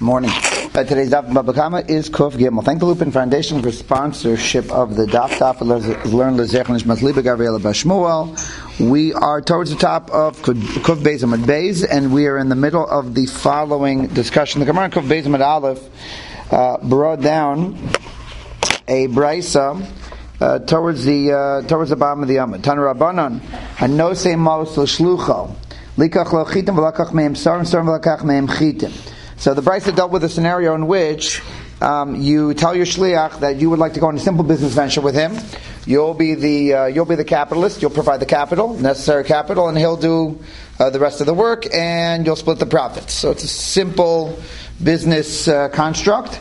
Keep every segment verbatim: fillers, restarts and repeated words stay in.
Morning. Uh, today's Daf Baba Kama is Kuf Gimel. Thank the Lupin Foundation for sponsorship of the Daf Daf Learn Lezech Nishmas Liba Gabriela Bashmuel. We are towards the top of Kuf Beis Amud Beis, and we are in the middle of the following discussion. The Gemara Kuf Beis Amud Aleph uh, brought down a brisa uh, towards the uh, towards the bottom of the Amud. Tanu Rabbanan Hanose Mos L'Shlucho Likach Lo Chitim V'Lakach Meim Sarim Sarim V'Lakach Meim Chitim. So the brisa dealt with a scenario in which um, you tell your shliach that you would like to go on a simple business venture with him. You'll be the uh, you'll be the capitalist. You'll provide the capital, necessary capital, and he'll do uh, the rest of the work, and you'll split the profits. So it's a simple business uh, construct,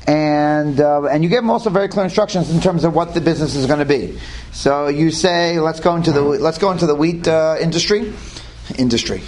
and uh, and you give him also very clear instructions in terms of what the business is going to be. So you say, let's go into the let's go into the wheat uh, industry, industry.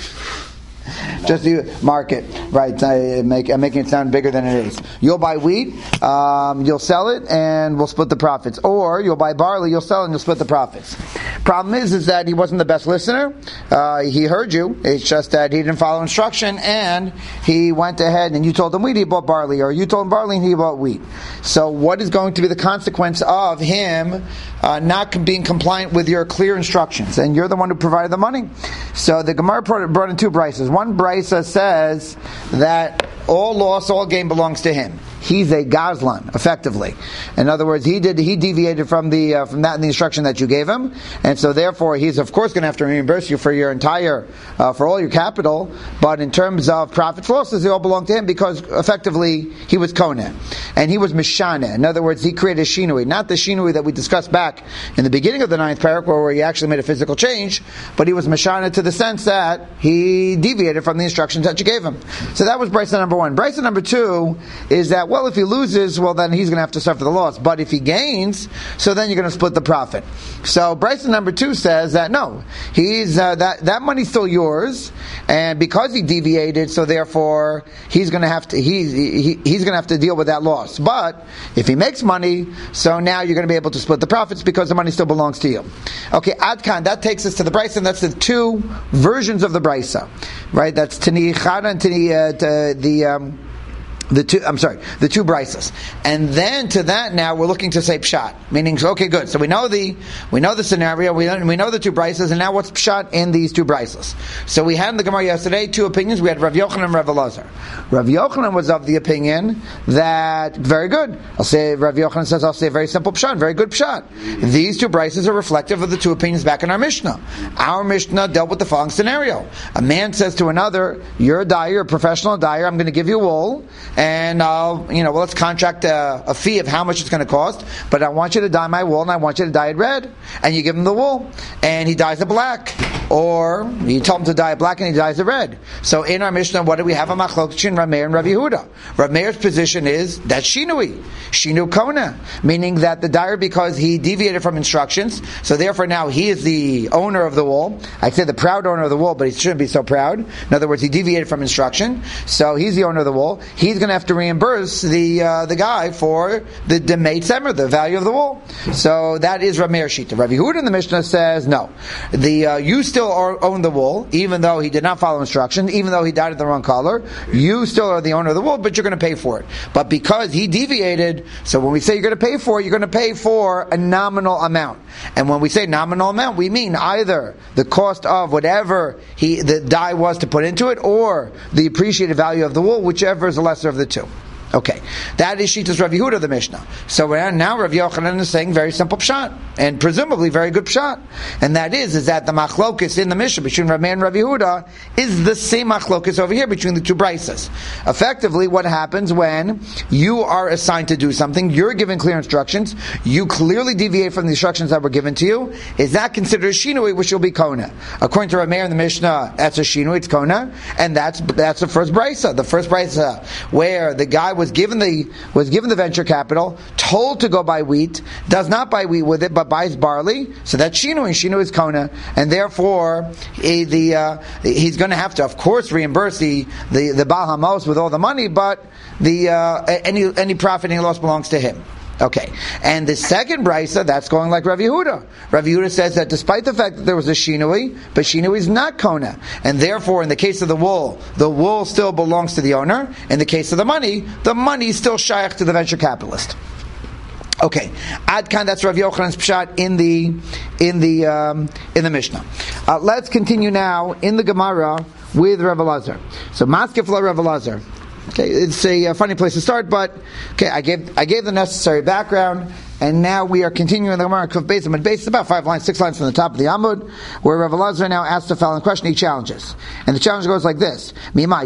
Just the market, right? I make, I'm making it sound bigger than it is. You'll buy wheat, um, you'll sell it, and we'll split the profits. Or you'll buy barley, you'll sell it, and you'll split the profits. Problem is, is that he wasn't the best listener. Uh, he heard you. It's just that he didn't follow instruction, and he went ahead and you told him wheat, he bought barley, or you told him barley and he bought wheat. So, what is going to be the consequence of him uh, not being compliant with your clear instructions? And you're the one who provided the money. So the Gemara brought in two brises. One brisa says that all loss, all gain belongs to him. He's a gazlan, effectively. In other words, he did he deviated from the uh, from that in the instruction that you gave him, and so therefore he's of course going to have to reimburse you for your entire uh, for all your capital. But in terms of profits losses, they all belong to him because effectively he was koneh and he was mishane. In other words, he created a shinui, not the shinui that we discussed back in the beginning of the ninth parak, where he actually made a physical change, but he was mishane to the sense that he deviated from the instructions that you gave him. So that was brisa number one. Brisa number two is that, well, if he loses, well, then he's going to have to suffer the loss. But if he gains, so then you're going to split the profit. So brisa number two says that no, he's uh, that that money's still yours, and because he deviated, so therefore he's going to have to he, he he's going to have to deal with that loss. But if he makes money, so now you're going to be able to split the profits because the money still belongs to you. Okay, Adkan, that takes us to the brisa, and that's the two versions of the brisa, right? That's Tani Chada and Tani uh, the. Um, The two, I'm sorry, the two brisas, and then to that now we're looking to say pshat, meaning okay, good. So we know the we know the scenario, we we know the two brisas, and now what's pshat in these two brisas? So we had in the Gemara yesterday two opinions. We had Rav Yochanan and Rav Elazar. Rav Yochanan was of the opinion that very good. I'll say Rav Yochanan says I'll say a very simple pshat, very good pshat. These two brisas are reflective of the two opinions back in our Mishnah. Our Mishnah dealt with the following scenario: a man says to another, "You're a dyer, you're a professional dyer. I'm going to give you wool." And I'll, you know, well, let's contract a, a fee of how much it's going to cost, but I want you to dye my wool, and I want you to dye it red. And you give him the wool, and he dyes it black. Or you tell him to dye it black, and he dyes it red. So in our Mishnah, what do we have? A machlok between Rav Meir and Rav Yehuda. Rav Meir's position is that shinui, shinu kona, meaning that the dyer, because he deviated from instructions, so therefore now he is the owner of the wool. I say the proud owner of the wool, but he shouldn't be so proud. In other words, he deviated from instruction, so he's the owner of the wool. He's going to have to reimburse the uh, the guy for the demate semer, the value of the wool. So that is Rav Meir Shita. Rav Yehuda in the Mishnah says no. The uh, you still are, own the wool, even though he did not follow instruction, even though he dyed it the wrong color. You still are the owner of the wool, but you're going to pay for it. But because he deviated, so when we say you're going to pay for it, you're going to pay for a nominal amount. And when we say nominal amount, we mean either the cost of whatever he the dye was to put into it, or the appreciated value of the wool, whichever is the lesser of the two. Okay, that is Shitas Rav Yehuda, the Mishnah. So now Rav Yochanan is saying very simple pshat, and presumably very good pshat, and that is is that the machlokis in the Mishnah between Rav Meir and Rav Yehuda is the same machlokis over here between the two brisas. Effectively, what happens when you are assigned to do something, you're given clear instructions, you clearly deviate from the instructions that were given to you, is that considered a shinui, which will be kona? According to Rav Meir in the Mishnah, that's a shinui, it's kona, and that's that's the first brisa, the first brisa where the guy was given the was given the venture capital, told to go buy wheat, does not buy wheat with it, but buys barley. So that's shinu, and shinu is kona, and therefore he, the uh, he's going to have to, of course, reimburse the the the Baal Hamos with all the money, but the uh, any any profit, any loss belongs to him. Okay, and the second brisa, that's going like Rav Yehuda. Rav Yehuda says that despite the fact that there was a shinui, but shinui is not kona, and therefore in the case of the wool, the wool still belongs to the owner. In the case of the money, the money is still shaykh to the venture capitalist. Okay, Ad Kan, that's Rav Yochanan's pshat in the in the um, in the Mishnah. Uh, let's continue now in the Gemara with Rav Elazar. So Maskefla Rav Elazar. Okay, it's a, a funny place to start, but okay, I gave I gave the necessary background, and now we are continuing the Gemara Kuf Beis Amud Beis. It's about five lines, six lines from the top of the Amud, where Rav Elazar now asks the following question. He challenges, and the challenge goes like this: Rav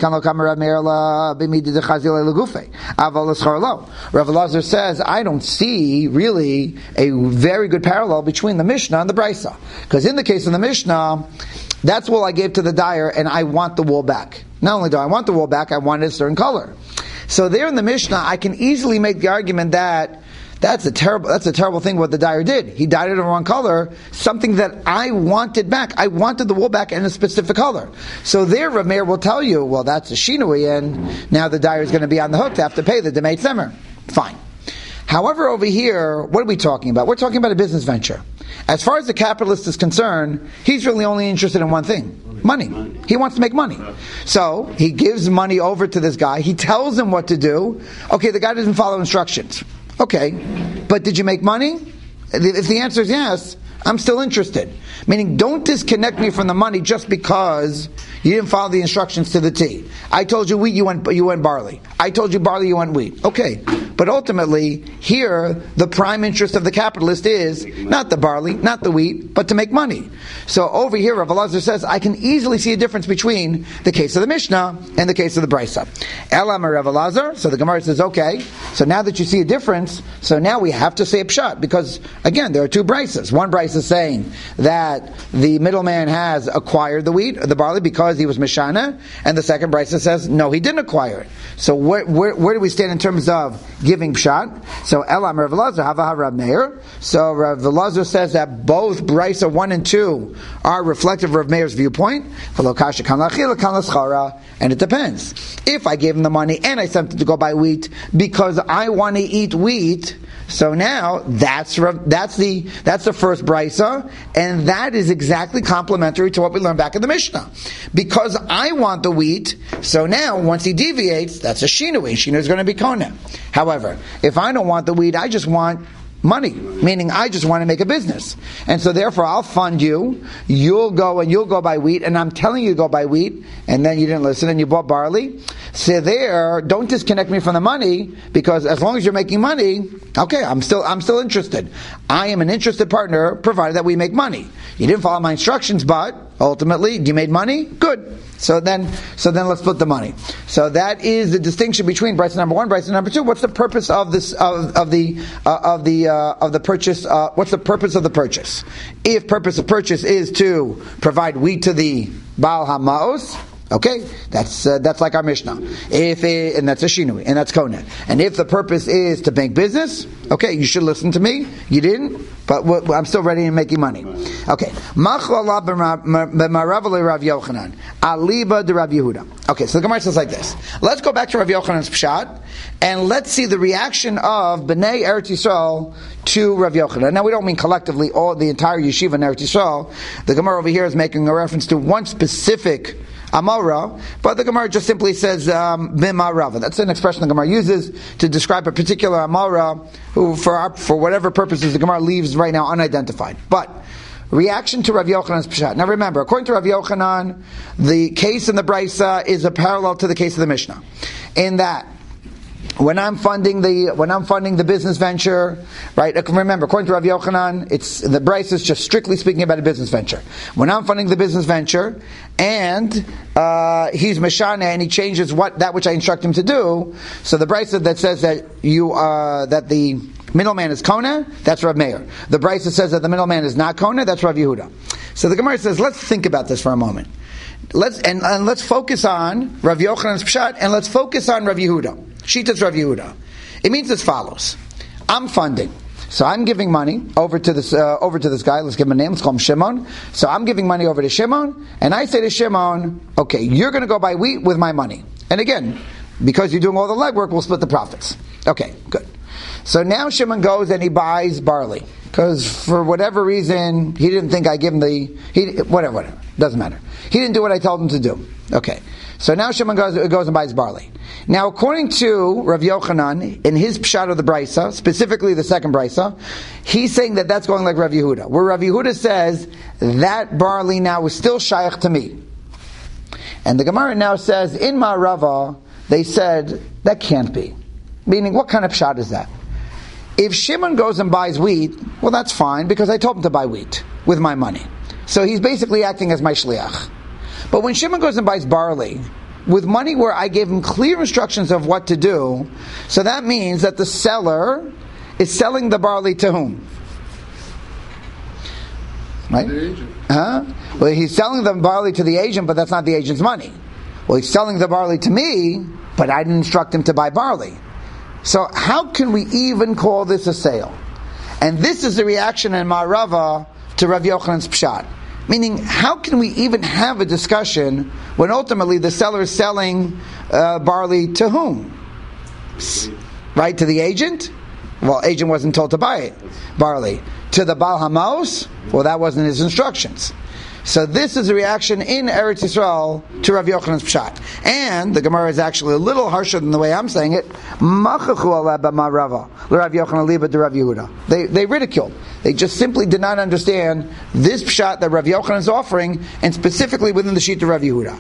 Elazar says, I don't see really a very good parallel between the Mishnah and the Brisa, because in the case of the Mishnah, that's wool I gave to the dyer, and I want the wool back. Not only do I want the wool back, I want it a certain color. So there in the Mishnah, I can easily make the argument that that's a terrible that's a terrible thing what the dyer did. He dyed it in the wrong color, something that I wanted back. I wanted the wool back in a specific color. So there, Rav Meir will tell you, well, that's a shinui, and now the dyer is going to be on the hook to have to pay the demei tzemer. Fine. However, over here, what are we talking about? We're talking about a business venture. As far as the capitalist is concerned, he's really only interested in one thing. Money. money. He wants to make money. So, he gives money over to this guy. He tells him what to do. Okay, the guy doesn't follow instructions. Okay, but did you make money? If the answer is yes, I'm still interested. Meaning, don't disconnect me from the money just because you didn't follow the instructions to the T. I told you wheat, you went, you went barley. I told you barley, you went wheat. Okay. But ultimately, here, the prime interest of the capitalist is not the barley, not the wheat, but to make money. So over here, Rav Elazar says, I can easily see a difference between the case of the Mishnah and the case of the Brisa. Elam Rav Elazar, so the Gemara says, okay, so now that you see a difference, so now we have to say a pshat, because again, there are two Brisas. One Brisa is saying that the middleman has acquired the wheat, or the barley, because he was Mishana, and the second Brisa says, no, he didn't acquire it. So where, where, where do we stand in terms of giving pshat? So Elam Rav Elazar, Hava Rav Meir. So Rav Elazar says that both Brisa one and two are reflective of Rav Meir's viewpoint. And it depends. If I gave him the money and I sent him to go buy wheat because I want to eat wheat, so now that's that's the that's the first brisa, and that is exactly complementary to what we learned back in the Mishnah. Because I want the wheat, so now once he deviates, that's a shinui. Shinui is going to be kona. However, if I don't want the wheat, I just want money, meaning I just want to make a business. And so therefore I'll fund you, you'll go and you'll go buy wheat, and I'm telling you to go buy wheat, and then you didn't listen and you bought barley. So there, don't disconnect me from the money, because as long as you're making money, okay, I'm still I'm still interested. I am an interested partner, provided that we make money. You didn't follow my instructions, but ultimately, you made money? Good. So then, so then let's split the money. So that is the distinction between Brisa number one, Brisa number two. What's the purpose of this of, of the uh, of the uh, of the purchase? Uh, what's the purpose of the purchase? If purpose of purchase is to provide wheat to the Baal HaMaos, okay, that's uh, that's like our Mishnah. If it, and that's a shinui, and that's konet. And if the purpose is to make business, okay, you should listen to me. You didn't, but w- I'm still ready and making money. Okay, Machlala b'Maravali Rav Yochanan, Aliba de Rav Yehuda. Okay, so the Gemara says like this. Let's go back to Rav Yochanan's pshat, and let's see the reaction of Bnei Eretz Yisrael to Rav Yochanan. Now we don't mean collectively all the entire yeshiva in Eretz Yisrael. The Gemara over here is making a reference to one specific Amora, but the Gemara just simply says um, B'Marava. That's an expression the Gemara uses to describe a particular Amora who, for our, for whatever purposes, the Gemara leaves right now unidentified. But reaction to Rav Yochanan's pshat. Now remember, according to Rav Yochanan, the case in the Brisa is a parallel to the case of the Mishnah, in that when I'm funding the when I'm funding the business venture, right? Remember, according to Rav Yochanan, it's the Brisa is just strictly speaking about a business venture. When I'm funding the business venture, and uh, he's Meshana and he changes what that which I instruct him to do, so the Brisa that says that you uh, that the middleman is Kona, that's Rav Meir. The Brisa says that the middleman is not Kona, that's Rav Yehuda. So the Gemara says, let's think about this for a moment. Let's and, and let's focus on Rav Yochanan's pshat, and let's focus on Rav Yehuda. Shitas Rav Yehuda. It means as follows: I'm funding, so I'm giving money over to this uh, over to this guy. Let's give him a name. Let's call him Shimon. So I'm giving money over to Shimon, and I say to Shimon, "Okay, you're going to go buy wheat with my money." And again, because you're doing all the legwork, we'll split the profits. Okay, good. So now Shimon goes and he buys barley. Because for whatever reason, he didn't think I give him the, he whatever, whatever, doesn't matter. He didn't do what I told him to do. Okay. So now Shimon goes, goes and buys barley. Now according to Rav Yochanan, in his pshat of the Brisa, specifically the second Brisa, he's saying that that's going like Rav Yehuda. Where Rav Yehuda says, that barley now is still shaykh to me. And the Gemara now says, in Ma'arava, they said, that can't be. Meaning, what kind of pshat is that? If Shimon goes and buys wheat, well that's fine, because I told him to buy wheat with my money. So he's basically acting as my shliach. But when Shimon goes and buys barley, with money where I gave him clear instructions of what to do, so that means that the seller is selling the barley to whom? Right? The agent. Huh? Well, he's selling the barley to the agent, but that's not the agent's money. Well, he's selling the barley to me, but I didn't instruct him to buy barley. So how can we even call this a sale? And this is the reaction in Ma'arava to Rav Yochanan's pshat. Meaning, how can we even have a discussion when ultimately the seller is selling uh, barley to whom? Right? To the agent? Well, agent wasn't told to buy it. Barley. To the Baal Hamos? Well, that wasn't his instructions. So this is a reaction in Eretz Yisrael to Rav Yochanan's pshat. And the Gemara is actually a little harsher than the way I'm saying it. They they ridiculed. They just simply did not understand this pshat that Rav Yochanan is offering, and specifically within the sheet of Rav Yehuda.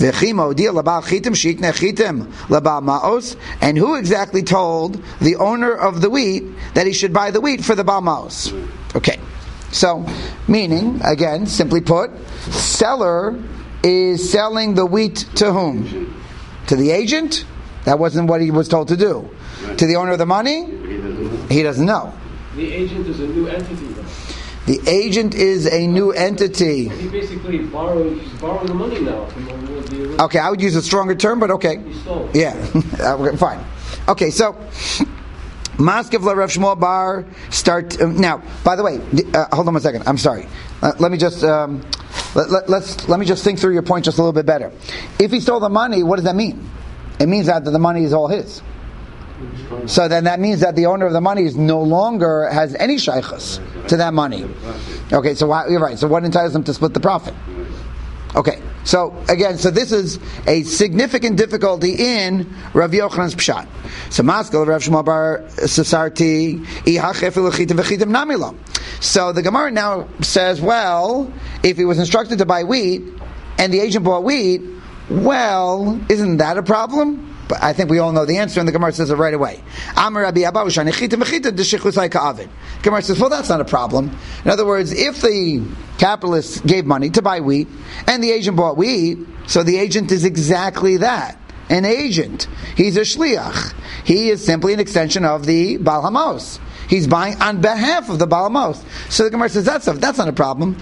And who exactly told the owner of the wheat that he should buy the wheat for the Baal Maos? Okay. So, meaning, again, simply put, seller is selling the wheat to whom? To the agent? That wasn't what he was told to do. Right. To the owner of the money? He doesn't know. The agent is a new entity, though. The agent is a new entity. He basically borrowed, he's borrowing the money now from the Okay, I would use a stronger term, but okay. He stole. Yeah, fine. Okay, so... Maskiv la Rav Shmuel Bar start um, now. By the way, uh, hold on a second. I'm sorry. Uh, let me just um, let, let, let's let me just think through your point just a little bit better. If he stole the money, what does that mean? It means that the money is all his. So then that means that the owner of the money is no longer has any shaykhus to that money. Okay, so why, you're right. So what entitles him to split the profit? Okay, so again, so this is a significant difficulty in Rav Yochanan's pshat. So Maskal Rav Shmuel Bar Sasarti Ihachefil Chitim V'Chitim Namilo. So the Gemara now says, well, if he was instructed to buy wheat and the agent bought wheat, well, isn't that a problem? But I think we all know the answer, and the Gemara says it right away. Amar Rabbi Abba Ushani Chitim V'Chitim D'Shechusai Ka'avid. Gemara says, well, that's not a problem. In other words, if the capitalist gave money to buy wheat, and the agent bought wheat, so the agent is exactly that, an agent. He's a shliach. He is simply an extension of the Baal Hamos. He's buying on behalf of the Baal Hamos. So the Gemara says, that's, a, that's not a problem.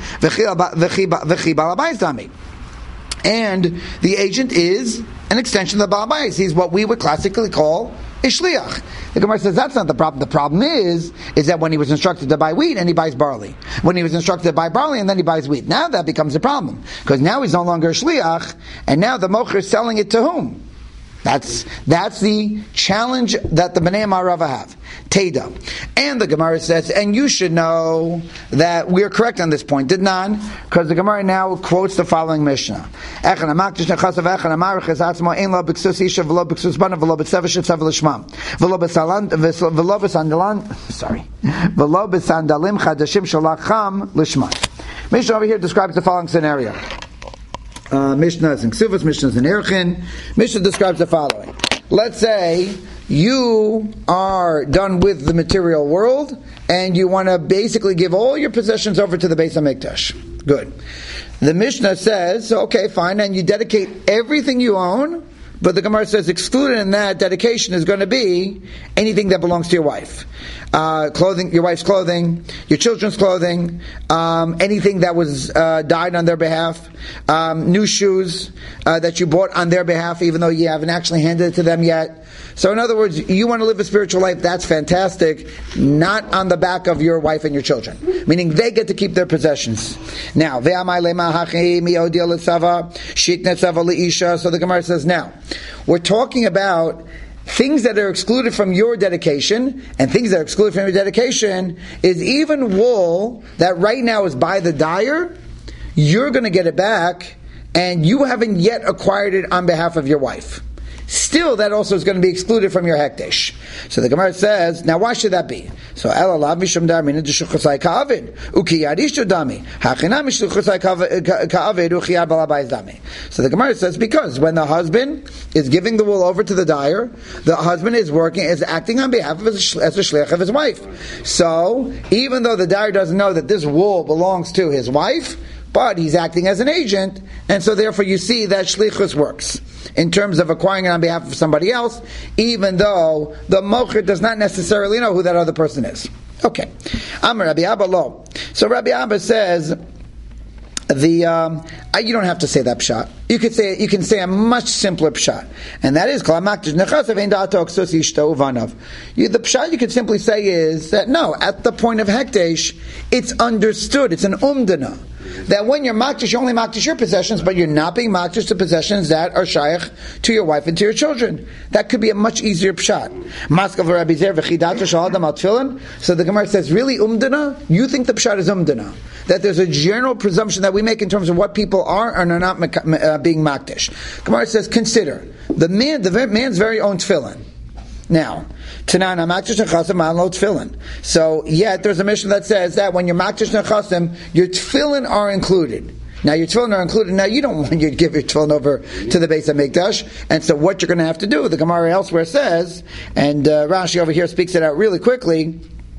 And the agent is an extension of the Baal Bayis. He's what we would classically call a shliach. The Gemara says that's not the problem. The problem is, is that when he was instructed to buy wheat and he buys barley. When he was instructed to buy barley and then he buys wheat. Now that becomes a problem. Because now he's no longer a shliach, and now the mocher is selling it to whom? That's that's the challenge that the Bnei Ma'arava have. Teda. And the Gemara says, and you should know that we're correct on this point. Did not? Because the Gemara now quotes the following Mishnah. Sorry. Mishnah over here describes the following scenario. Uh, Mishnah is in Ksuvas, Mishnah is in Erchin. Mishnah describes the following. Let's say you are done with the material world and you want to basically give all your possessions over to the Beis HaMikdash. Good. The Mishnah says, okay, fine, and you dedicate everything you own, but the Gemara says excluded in that dedication is going to be anything that belongs to your wife. Uh, clothing, your wife's clothing, your children's clothing, um, anything that was uh, dyed on their behalf, um, new shoes uh, that you bought on their behalf, even though you haven't actually handed it to them yet. So in other words, you want to live a spiritual life, that's fantastic, not on the back of your wife and your children. Meaning they get to keep their possessions. Now, so the Gemara says, now, we're talking about things that are excluded from your dedication, and things that are excluded from your dedication is even wool that right now is by the dyer, you're going to get it back, and you haven't yet acquired it on behalf of your wife. Still, that also is going to be excluded from your hekdesh. So the Gemara says, now why should that be? So Elalav mishum dar min deshuchasai ka'avid ukiyadishu dami hachina mishuchasai ka'avid ukiyad balabayis dami. So the Gemara says, because when the husband is giving the wool over to the dyer, the husband is working, is acting on behalf of his, as a shliach of his wife. So even though the dyer doesn't know that this wool belongs to his wife, but he's acting as an agent, and so therefore you see that shlichus works in terms of acquiring it on behalf of somebody else, even though the mocher does not necessarily know who that other person is. Okay. Amar Rabbi Abba lo. So Rabbi Abba says, the um, you don't have to say that pshat. You could say you can say a much simpler pshat, and that is you, the pshat you could simply say is that no, at the point of hekdesh, it's understood. It's an umdana that when you're makdish, you're only makdish your possessions, but you're not being makdish to possessions that are shaykh to your wife and to your children. That could be a much easier pshat. So the Gemara says, really umdana? You think the pshat is umdana? That there's a general presumption that we make in terms of what people are and are not uh, being makdish. Gemara says, consider the man, the man's very own tefillin. Now, Tanana makdish nechasim ma'alo tefillin. So yet there's a mission that says that when you're makdish nechasim, your tefillin are included. Now your tefillin are included. Now you don't want you to give your tefillin over to the Beis HaMikdash, and so what you're going to have to do, the Gemara elsewhere says, and uh, Rashi over here speaks it out really quickly,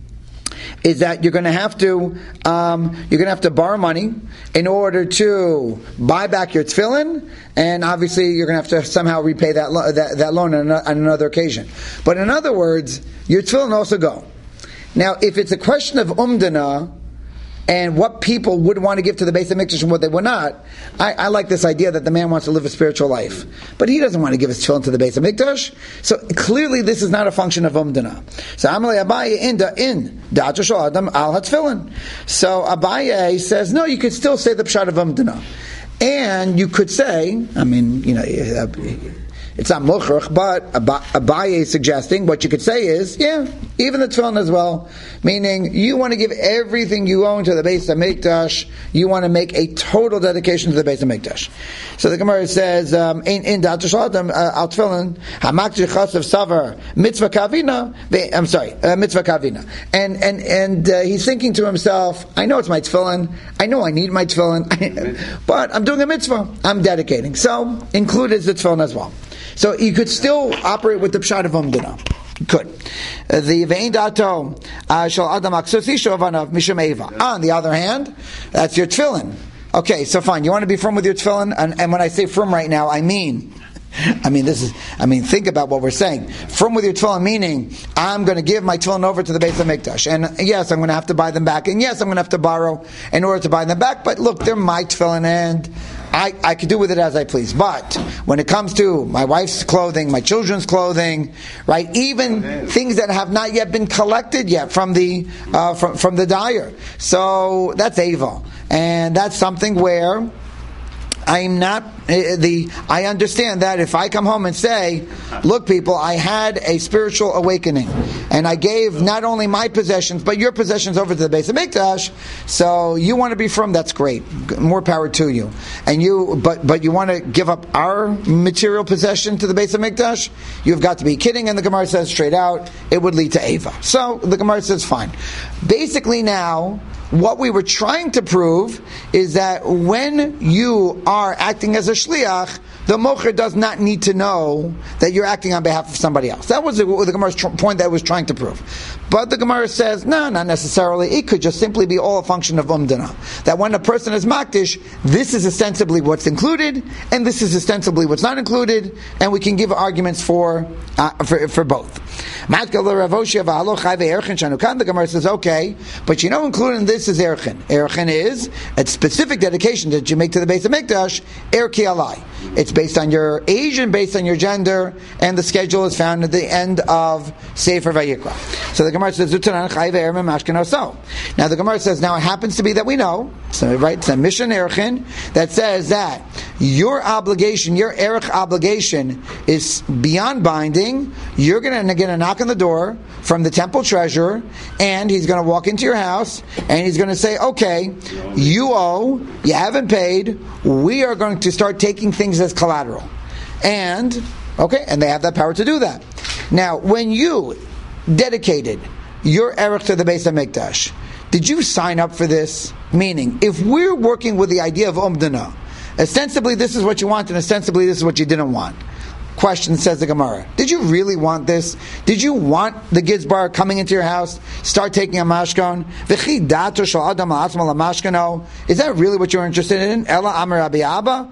is that you're going to have to um, you're going to have to borrow money in order to buy back your tefillin, and obviously you're going to have to somehow repay that lo- that, that loan on, on another occasion. But in other words, your tefillin also go. Now, if it's a question of umdana and what people would want to give to the Beis HaMikdash and what they would not, I, I like this idea that the man wants to live a spiritual life, but he doesn't want to give his tefillin to the Beis HaMikdash. So clearly, this is not a function of umdana. So Amalei Abaye in da in da'at shel adam al hatefillin. So Abaye says, no, you could still say the pshat of umdana, and you could say, I mean, you know. It's not mukhrach, but Abaye is suggesting what you could say is, yeah, even the tefillin as well. Meaning, you want to give everything you own to the Beis HaMikdash. You want to make a total dedication to the Beis HaMikdash. So the Gemara says, um, in in da'at shel adam al tefillin hamakdish chasav savar mitzvah kavina. I'm sorry, uh, mitzvah kavina. And and and uh, he's thinking to himself, I know it's my tefillin. I know I need my tefillin, but I'm doing a mitzvah. I'm dedicating. So included is the tefillin as well. So you could still operate with the pshat of umdana. Good. Uh, the ve'in dato shel adam aksusi shovanav mishum eva. On the other hand, that's your tefillin. Okay, so fine. You want to be firm with your tefillin, and, and when I say firm right now, I mean, I mean this is. I mean, think about what we're saying. Firm with your tefillin, meaning I'm going to give my tefillin over to the Beis HaMikdash, and yes, I'm going to have to buy them back, and yes, I'm going to have to borrow in order to buy them back. But look, they're my tefillin, and I, I could do with it as I please. But when it comes to my wife's clothing, my children's clothing, right, even things that have not yet been collected yet from the uh, from from the dyer, so that's ava, and that's something where I'm not uh, the. I understand that if I come home and say, "Look, people, I had a spiritual awakening, and I gave not only my possessions but your possessions over to the Beis HaMikdash. So you want to be firm? That's great. More power to you. And you, but but you want to give up our material possession to the Beis HaMikdash? You've got to be kidding." And the Gemara says straight out, it would lead to ava. So the Gemara says, fine. Basically, now, what we were trying to prove is that when you are acting as a shliach, the mocher does not need to know that you're acting on behalf of somebody else. That was the, the Gemara's tr- point that it was trying to prove. But the Gemara says, no, not necessarily. It could just simply be all a function of umdana. That when a person is makdish, this is ostensibly what's included, and this is ostensibly what's not included, and we can give arguments for uh, for, for both. The Gemara says, okay, but you know, included in this is erchin. Erchin is a specific dedication that you make to the Beis HaMikdash, erki alai. It's based on your age and based on your gender, and the schedule is found at the end of Sefer Vayikra. So the Gemara says, now the Gemara says, now it happens to be that we know So, right, it's a Mishnah Erchin that says that your obligation, your erech obligation is beyond binding. You're going to get a knock on the door from the temple treasurer, and he's going to walk into your house, and he's going to say, okay, you owe, you haven't paid, we are going to start taking things as collateral. And, okay, and they have that power to do that. Now, when you dedicated your erech to the Beis HaMikdash, did you sign up for this? Meaning, if we're working with the idea of Umdana, ostensibly this is what you want, and ostensibly this is what you didn't want. Question, says the Gemara. Did you really want this? Did you want the Gizbar coming into your house, start taking a mashkon? Is that really what you're interested in? Ella Amar Rabbi Abba?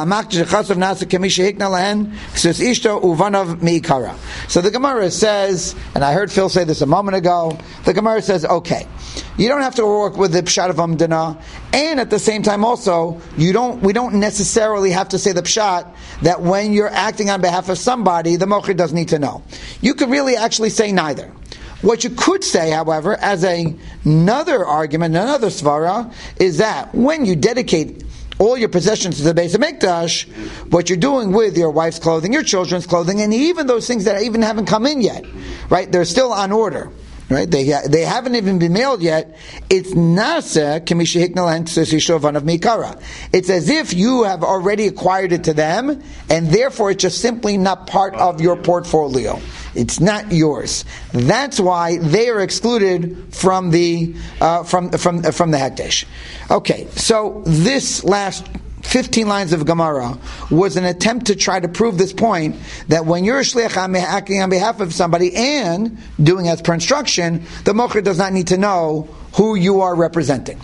So the Gemara says, and I heard Phil say this a moment ago, the Gemara says, okay, you don't have to work with the Pshat of Umdana, and at the same time also, you don't. we don't necessarily have to say the Pshat that when you're acting on behalf of somebody, the mocher doesn't need to know. You could really actually say neither. What you could say, however, as a, another argument, another svara, is that when you dedicate all your possessions to the Beis HaMikdash, what you're doing with your wife's clothing, your children's clothing, and even those things that even haven't come in yet, right? They're still on order. Right, they they haven't even been mailed yet. It's nasa of mikara. It's as if you have already acquired it to them, and therefore it's just simply not part of your portfolio. It's not yours. That's why they are excluded from the uh, from from from the hekdesh. Okay, so this last fifteen lines of Gemara was an attempt to try to prove this point, that when you're a shliach acting on behalf of somebody and doing as per instruction, the mocher does not need to know who you are representing.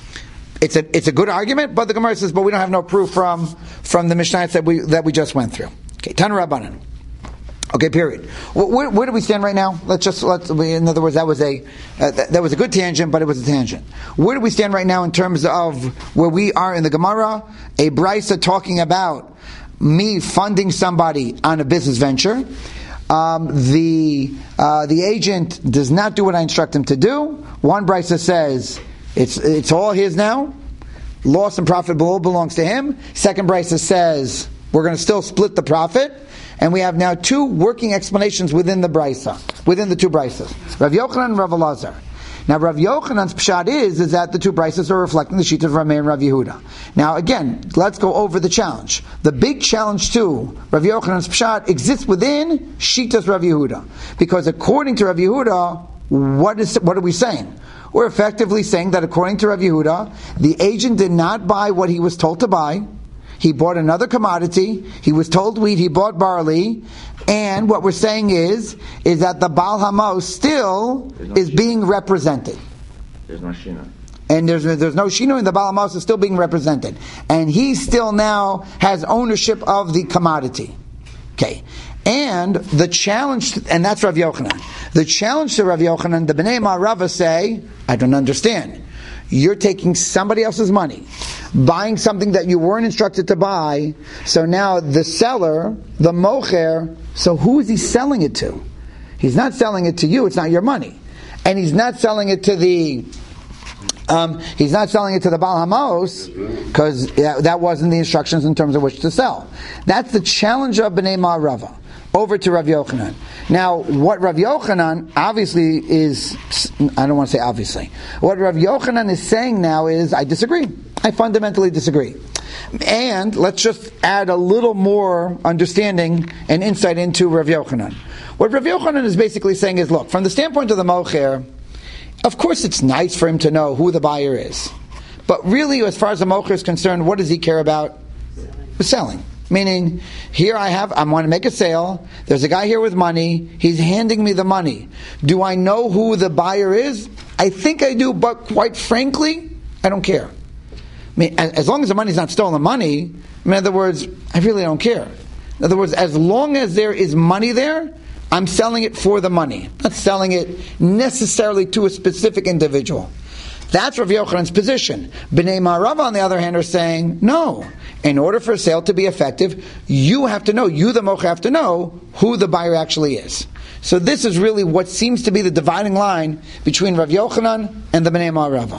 It's a it's a good argument, but the Gemara says, but we don't have no proof from from the Mishnah that we that we just went through. Okay, Tanu Rabbanan. Okay, period. Where, where do we stand right now? Let's just let's. In other words, that was a uh, that, that was a good tangent, but it was a tangent. Where do we stand right now in terms of where we are in the Gemara? A brisa talking about me funding somebody on a business venture. Um, the uh, the agent does not do what I instruct him to do. One brisa says it's it's all his now. Loss and profit all belongs to him. Second brisa says we're going to still split the profit. And we have now two working explanations within the brisa, within the two brisas, Rav Yochanan and Rav Elazar. Now, Rav Yochanan's pshat is is that the two brisas are reflecting the sheet of Rav Meir and Rav Yehuda. Now, again, let's go over the challenge. The big challenge to Rav Yochanan's pshat exists within Shitas Rav Yehuda, because according to Rav Yehuda, what is what are we saying? We're effectively saying that according to Rav Yehuda, the agent did not buy what he was told to buy. He bought another commodity. He was told wheat. He bought barley. And what we're saying is, is that the Baal Hamos still no is shino. being represented. There's no shino. And there's there's no shino, and the Baal Hamos is still being represented. And he still now has ownership of the commodity. Okay. And the challenge, and that's Rav Yochanan. The challenge to Rav Yochanan, the Bnei Ma'arava say, I don't understand. You're taking somebody else's money, buying something that you weren't instructed to buy, so now the seller, the mocher, so who is he selling it to? He's not selling it to you, it's not your money. And he's not selling it to the um, he's not selling it to the Baal Hamos, because that wasn't the instructions in terms of which to sell. That's the challenge of Bnei Ma'arava. Over to Rav Yochanan. Now, what Rav Yochanan obviously is, I don't want to say obviously, what Rav Yochanan is saying now is, I disagree. I fundamentally disagree. And let's just add a little more understanding and insight into Rav Yochanan. What Rav Yochanan is basically saying is, look, from the standpoint of the mocher, of course it's nice for him to know who the buyer is. But really, as far as the mocher is concerned, what does he care about? The selling. Meaning, here I have, I want to make a sale, there's a guy here with money, he's handing me the money. Do I know who the buyer is? I think I do, but quite frankly, I don't care. I mean, as long as the money's not stolen money, in other words, I really don't care. In other words, as long as there is money there, I'm selling it for the money. I'm not selling it necessarily to a specific individual. That's Rav Yochanan's position. Bnei Ma'arava, on the other hand, are saying, no. In order for a sale to be effective, you have to know, you the mocher have to know who the buyer actually is. So this is really what seems to be the dividing line between Rav Yochanan and the Bnei Ma'arava.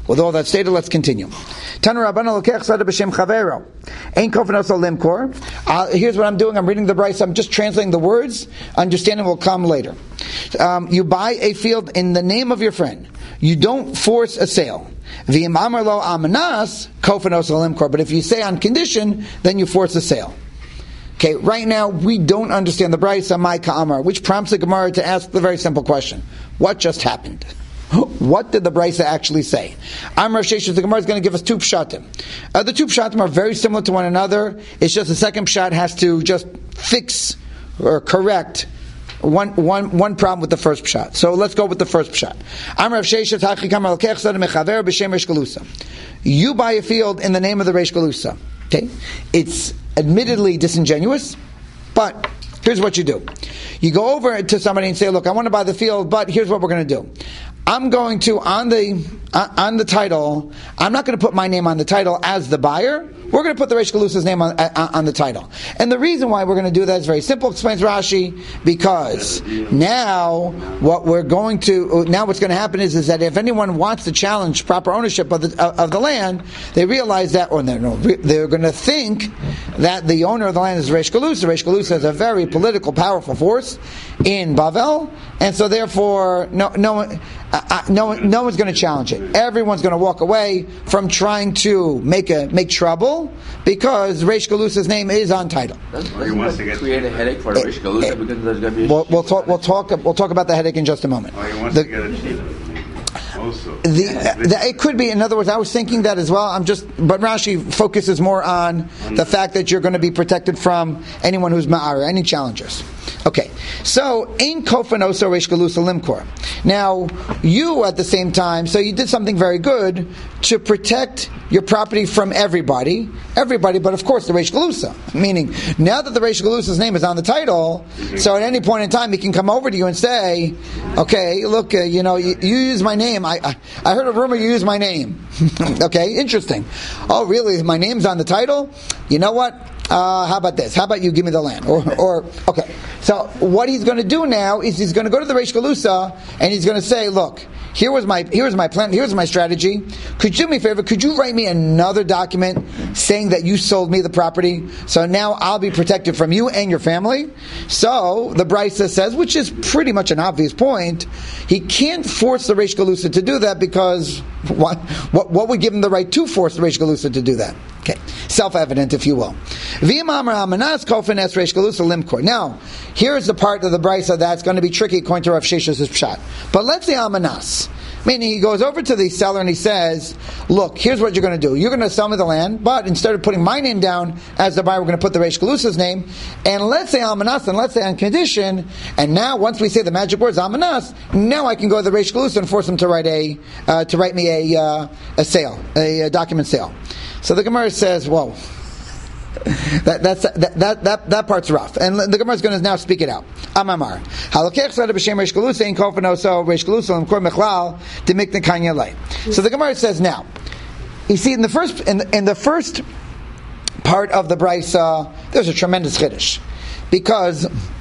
With all that stated, let's continue. Tanu Rabbanu Lokech Sada B'Shem Chavero. Ein Kofnos Limkor. Here's what I'm doing. I'm reading the Brisa. I'm just translating the words. Understanding will come later. Um, you buy a field in the name of your friend. You don't force a sale. V'im Amar Lo Amanas Kofnos Limkor. But if you say on condition, then you force a sale. Okay, right now we don't understand the Brisa Mai Ka'amar, which prompts the Gemara to ask the very simple question: what just happened? What did the Brisa actually say? Amar Sheshes, the Gemara is going to give us two pshatim. Uh, the two pshatim are very similar to one another. It's just the second pshat has to just fix or correct one, one, one problem with the first pshat. So let's go with the first pshat. Amar Sheshes, Hachikam Alkech Sada Mechaver B'Shem Reish Galusa. You buy a field in the name of the Reish Galusa. Okay, it's admittedly disingenuous, but here's what you do. You go over to somebody and say, look, I want to buy the field, but here's what we're going to do. I'm going to, on the uh, on the title, I'm not going to put my name on the title as the buyer. We're going to put the Reish Galusa's name on, uh, on the title. And the reason why we're going to do that is very simple, explains Rashi, because now what we're going to, now what's going to happen is, is that if anyone wants to challenge proper ownership of the, of the land, they realize that, or they're, no, they're going to think that the owner of the land is Reish Galusa. Reish Galusa is a very political, powerful force in Bavel, and so therefore, no, no one, uh, no, no one's going to challenge it. Everyone's going to walk away from trying to make a make trouble because Reish Galusa's name is on title. Doesn't that create a headache for Reish Galusa because there's going to be a we'll, we'll talk. We'll talk. We'll talk about the headache in just a moment. Oh, he wants the, to get a cheap. Also. The, the, it could be, in other words, I was thinking that as well. I'm just, but Rashi focuses more on the fact that you're going to be protected from anyone who's ma'ar, any challengers. Okay, so ein kofan oso reish galusa limkor. Now, you at the same time, so you did something very good to protect your property from everybody, everybody, but of course the reish galusa. Meaning, now that the reish galusa's name is on the title, so at any point in time he can come over to you and say, okay, look, uh, you know, you, you use my name. I, I I heard a rumor you use my name. Okay, interesting. Oh, really? My name's on the title? You know what? Uh, how about this? How about you give me the land? Or, or okay. So what he's going to do now is he's going to go to the Reish Galusa and he's going to say, look, here was my here was my plan, here's my strategy. Could you do me a favor? Could you write me another document saying that you sold me the property? So now I'll be protected from you and your family. So the Brisa says, which is pretty much an obvious point, he can't force the Reish Galusa to do that because what what, what would give him the right to force the Reish Galusa to do that? Okay, self-evident, if you will. Now, here's the part of the Brisa that's going to be tricky according to Rav Shesh's pshat. But let's say Amanas, meaning he goes over to the seller and he says, look, here's what you're going to do. You're going to sell me the land, but instead of putting my name down as the buyer, we're going to put the Reish Galusa's name. And let's say Amanas, and let's say on condition, and now once we say the magic words Amanas, now I can go to the Reish Galusa and force him to write a uh, to write me a uh, a sale, a, a document sale. So the Gemara says, whoa, that, that's, that, that, that, that part's rough. And the Gemara is going to now speak it out. Amamar. So the Gemara says now, you see, in the first, in the, in the first part of the Brisa, there's a tremendous chiddush. Because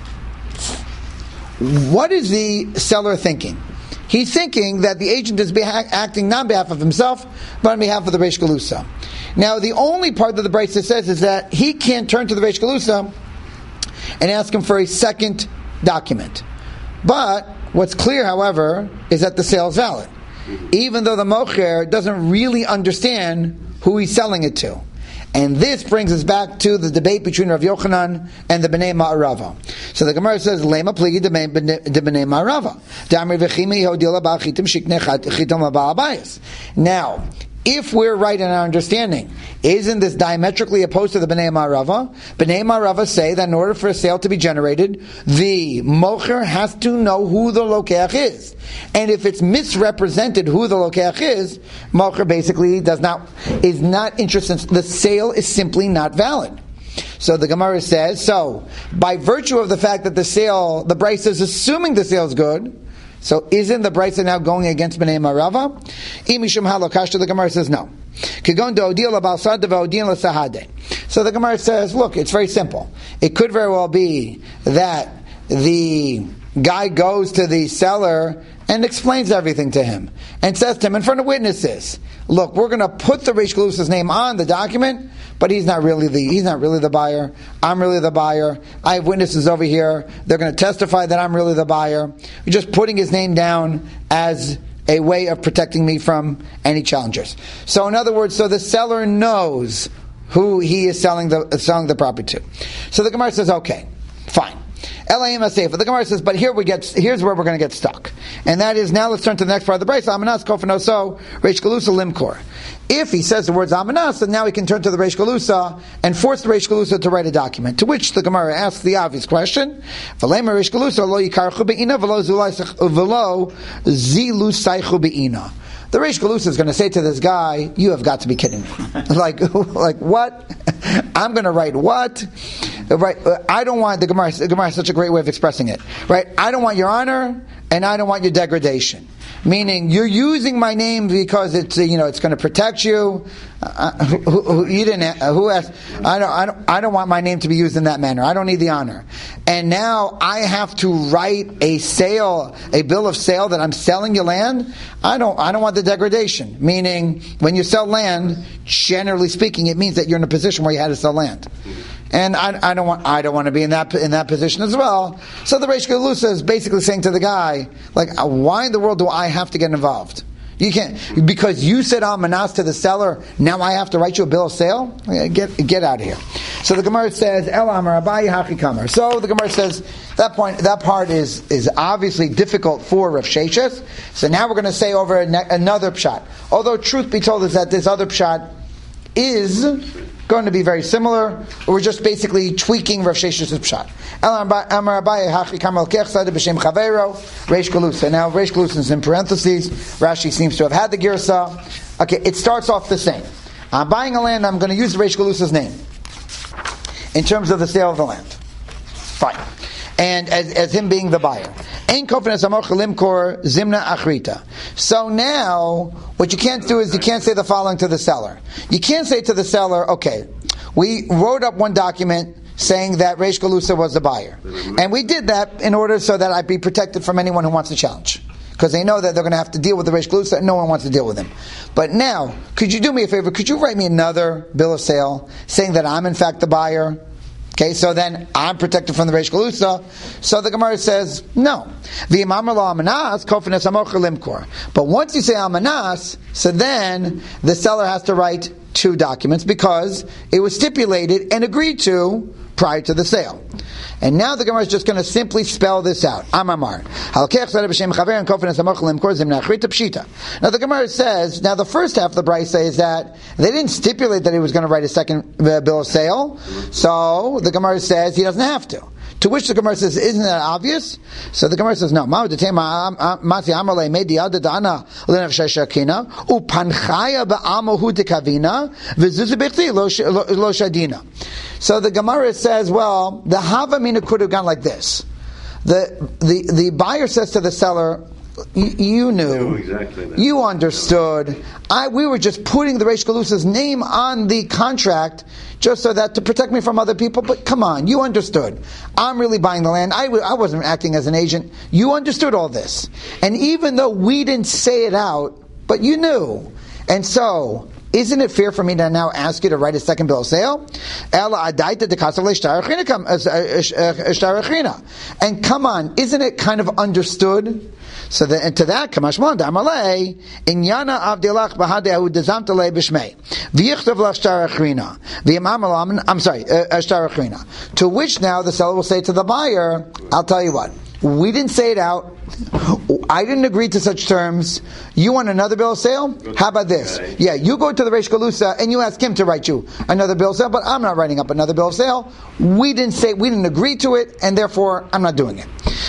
what is the seller thinking? He's thinking that the agent is acting not on behalf of himself, but on behalf of the Reish Galusa. Now, the only part that the Brisa says is that he can't turn to the Reish Galusa and ask him for a second document. But what's clear, however, is that the sale is valid, even though the mocher doesn't really understand who he's selling it to. And this brings us back to the debate between Rav Yochanan and the Bnei Ma'arava. So the Gemara says, Lema pligi de Bnei Ma'arava. Damri v'chimi hodila ba'achitim shikne chitom ba'abayis. Now, if we're right in our understanding, isn't this diametrically opposed to the Bnei Ma'arava? Bnei Ma'arava say that in order for a sale to be generated, the mocher has to know who the lokeach is. And if it's misrepresented who the lokeach is, mocher basically does not, is not interested. The sale is simply not valid. So the Gemara says, so, by virtue of the fact that the sale, the Brisa is assuming the sale is good, so isn't the Brisa now going against Bnei Ma'arava? Imishum halokashta, the Gemara says no. So the Gemara says, look, it's very simple. It could very well be that the guy goes to the seller and explains everything to him and says to him in front of witnesses, look, we're going to put the Reish Galusa's name on the document, but he's not really the he's not really the buyer. I'm really the buyer. I have witnesses over here. They're going to testify that I'm really the buyer. You're just putting his name down as a way of protecting me from any challengers. So in other words, so the seller knows who he is selling the selling the property to. So the Gemara says, okay, fine. Elayim Sefer. The Gemara says, but here we get, here's where we're going to get stuck, and that is, now let's turn to the next part of the brayso. Amanas kofanoso Reish Galusa limkor. If he says the words Amanas, then now he can turn to the Reish Galusa and force the Reish Galusa to write a document. To which the Gemara asks the obvious question: V'leima Reish Galusa lo yikarchu be'ina v'lo v'lo zilu saichu be'ina. The Reish Galusa is going to say to this guy, you have got to be kidding me. like, like what? I'm going to write what? Right? I don't want, the Gemara, the Gemara is such a great way of expressing it. Right? I don't want your honor, and I don't want your degradation. Meaning, you're using my name because it's, you know, it's going to protect you. Uh, who, who, you didn't. Uh, who asked? I don't. I don't. I don't want my name to be used in that manner. I don't need the honor. And now I have to write a sale, a bill of sale that I'm selling your land. I don't. I don't want the degradation. Meaning, when you sell land, generally speaking, it means that you're in a position where you had to sell land. And I, I don't want. I don't want to be in that in that position as well. So the Reish Galusa is basically saying to the guy, like, why in the world do I have to get involved? You can't, because you said Amanas to the seller, now I have to write you a bill of sale? Get get out of here. So the Gemara says, El Amar Abaye Hachi Kamar. So the Gemara says, that point, that part is, is obviously difficult for Rav Sheshes. So now we're going to say over another pshat. Although truth be told is that this other pshat is going to be very similar. We're just basically tweaking Rav Shesh's pshat. Amar Abaye Hachi Kamal Kech Sada B'Shem Chavero Reish Galusa. Now Reish Galusa is in parentheses. Rashi seems to have had the girsa. Okay, it starts off the same. I'm buying a land. I'm going to use Reish Galusa's name in terms of the sale of the land. Fine. And as, as him being the buyer. So now, what you can't do is you can't say the following to the seller. You can't say to the seller, okay, we wrote up one document saying that Reish Galusa was the buyer. And we did that in order so that I'd be protected from anyone who wants to challenge. Because they know that they're going to have to deal with the Reish Galusa and no one wants to deal with him. But now, could you do me a favor? Could you write me another bill of sale saying that I'm in fact the buyer? Okay, so then I'm protected from the Reish Galusa. So the Gemara says, no. But once you say Amanas, so then the seller has to write two documents because it was stipulated and agreed to prior to the sale. And now the Gemara is just going to simply spell this out. Amamar. Now the Gemara says, now the first half of the brayso is that they didn't stipulate that he was going to write a second uh, bill of sale. So the Gemara says he doesn't have to. To which the Gemara says, isn't that obvious? So the Gemara says, no. So the Gemara says, well, the Havamina could have gone like this. The, the, the buyer says to the seller, You, you knew, exactly you understood. I we were just putting the Reish Galusa's name on the contract just so that to protect me from other people. But come on, you understood. I'm really buying the land. I, I wasn't acting as an agent. You understood all this, and even though we didn't say it out, but you knew, and so. Isn't it fair for me to now ask you to write a second bill of sale? And come on, isn't it kind of understood? So the, and to that, Kamashman Damalei, Inyana Avdilach Bahadehu Dezamtale Bishmei. V'yichtav lach shtar achrina. V'yamam I'm sorry, shtar achrina. To which now the seller will say to the buyer, I'll tell you what, we didn't say it out. I didn't agree to such terms. You want another bill of sale? How about this? Yeah, you go to the Reish Galusa and you ask him to write you another bill of sale, but I'm not writing up another bill of sale. We didn't say, we didn't agree to it, and therefore I'm not doing it.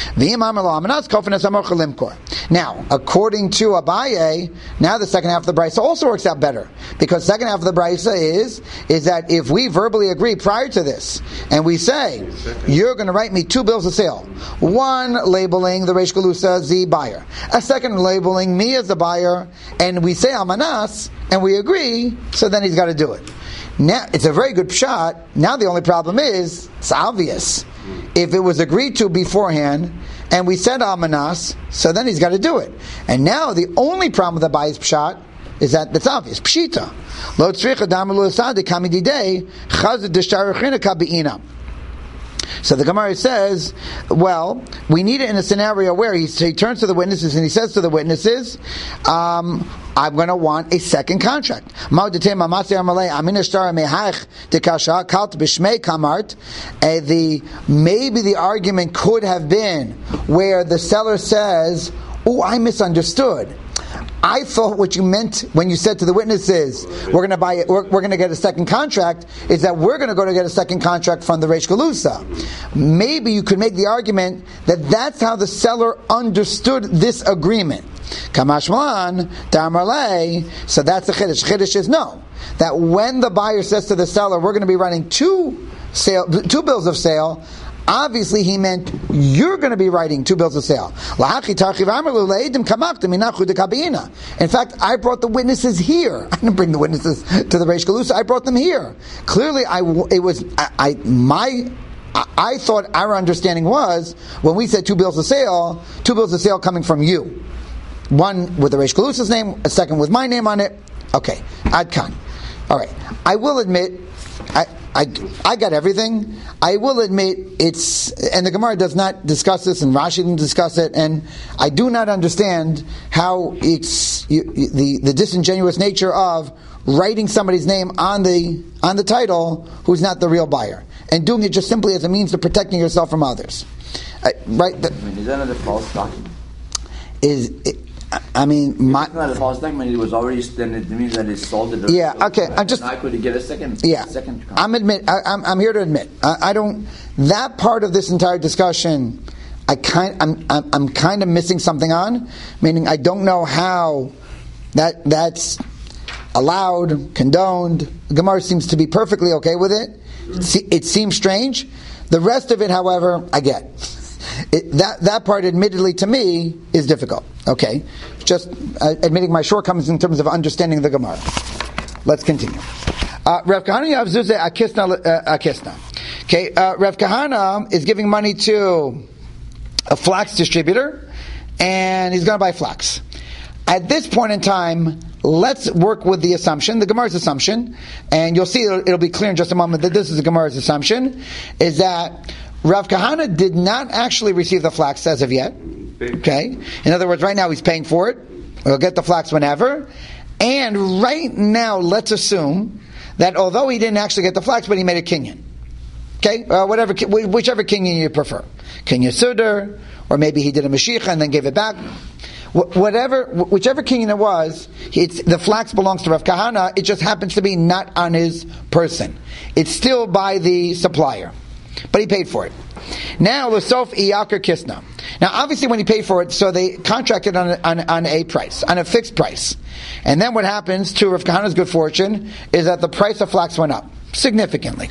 Now, according to Abaye, now the second half of the brayso also works out better. Because the second half of the brayso is, is that if we verbally agree prior to this, and we say, you're going to write me two bills of sale, one labeling the Reish Galusa as the buyer, a second labeling me as the buyer, and we say Amanas, and we agree, so then he's got to do it. Now, it's a very good shot. Now the only problem is, it's obvious. If it was agreed to beforehand, and we said Amanas, so then he's got to do it. And now the only problem with the Abaye's Pshat is that it's obvious. Pshita. Lo tzricha damalu asadi kamididei chazid d'shtarachina kabeina. So the Gemara says, well, we need it in a scenario where he, he turns to the witnesses and he says to the witnesses, um, I'm going to want a second contract. The maybe the argument could have been where the seller says, oh, I misunderstood. I thought what you meant when you said to the witnesses, we're going to buy it, we're, we're going to get a second contract, is that we're going to go to get a second contract from the Reish Galusa. Maybe you could make the argument that that's how the seller understood this agreement. Kamashman, Damarle, so that's the Chiddush. Chiddush is no. That when the buyer says to the seller, we're going to be running two sale, two bills of sale, obviously he meant you're going to be writing two bills of sale. In fact, I brought the witnesses here. I didn't bring the witnesses to the Reish Galusa. I brought them here. Clearly, I it was I, I my. I thought our understanding was when we said two bills of sale, two bills of sale coming from you. One with the Reish Galusa's name, a second with my name on it. Okay, Ad Kan. All right. I will admit, I, I, I got everything. I will admit it's, and the Gemara does not discuss this, and Rashi didn't discuss it, and I do not understand how it's you, the the disingenuous nature of writing somebody's name on the on the title who's not the real buyer, and doing it just simply as a means of protecting yourself from others. Uh, right? The, I mean, is that another false document? Is it, I mean, my, it's not a false document. It was already. Then it means that it's sold. It yeah. Okay. I just. I could get a second. Yeah. Second. Contract. I'm admit. I, I'm. I'm here to admit. I, I don't. That part of this entire discussion, I kind. I'm. I'm, I'm kind of missing something on. Meaning, I don't know how that that's allowed, condoned. The Gemara seems to be perfectly okay with it. It, it seems strange. The rest of it, however, I get. It, that that part, admittedly, to me, is difficult. Okay, just uh, admitting my shortcomings in terms of understanding the Gemara. Let's continue. Uh, Rav Kahana Yavzuze Akisna Akisna. Okay, uh, Rav Kahana is giving money to a flax distributor, and he's going to buy flax. At this point in time, let's work with the assumption, the Gemara's assumption, and you'll see it'll, it'll be clear in just a moment that this is the Gemara's assumption, is that Rav Kahana did not actually receive the flax as of yet. Okay? In other words, right now he's paying for it. He'll get the flax whenever. And right now, let's assume that although he didn't actually get the flax, but he made a kinyan. Okay? Uh, whatever, whichever kinyan you prefer. Kinyan Sudar, or maybe he did a Mashiach and then gave it back. Whatever, whichever kinyan it was, it's, the flax belongs to Rav Kahana. It just happens to be not on his person. It's still by the supplier. But he paid for it. Now, L'sof Iyakar Kisna. Now, obviously, when he paid for it, so they contracted on a, on, on a price, on a fixed price. And then what happens, to Rav Kahana's good fortune, is that the price of flax went up significantly.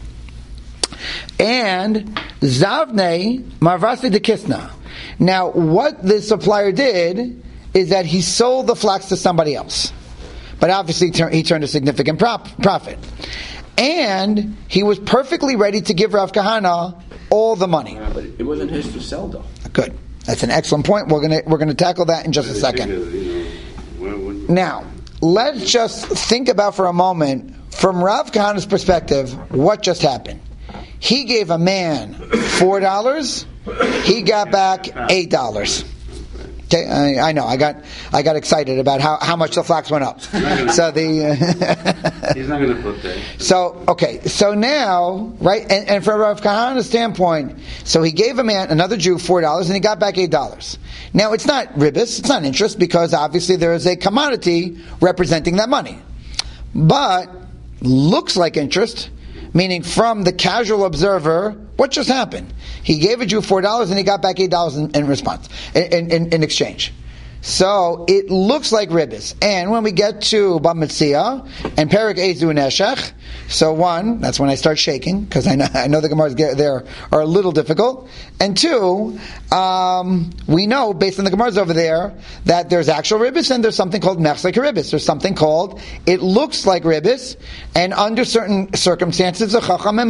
And Zavne Marvasi de Kisna. Now, what the supplier did is that he sold the flax to somebody else. But obviously, he turned a significant prop, profit. And he was perfectly ready to give Rav Kahana all the money. Yeah, but it wasn't his to sell, though. Good. That's an excellent point. We're gonna we're gonna tackle that in just a second. Now, let's just think about for a moment, from Rav Kahana's perspective, what just happened. He gave a man four dollars. He got back eight dollars. Okay, I, I know. I got I got excited about how, how much the flax went up. So the uh, he's not going to put that. So okay, so now right, and, and from Rav Kahana's standpoint, so he gave a man, another Jew, four dollars, and he got back eight dollars. Now it's not ribis, it's not interest, because obviously there is a commodity representing that money, but looks like interest. Meaning, from the casual observer, what just happened? He gave a Jew four dollars and he got back eight dollars in, in response, in, in, in exchange. So it looks like ribis. And when we get to Bava Metzia and Perek Ezu Neshech, so one, that's when I start shaking, because I know, I know the Gemaras there are a little difficult. And two, um, we know, based on the Gemaras over there, that there's actual ribis and there's something called mechsek ribis. There's something called, it looks like ribis, and under certain circumstances, the Chachamim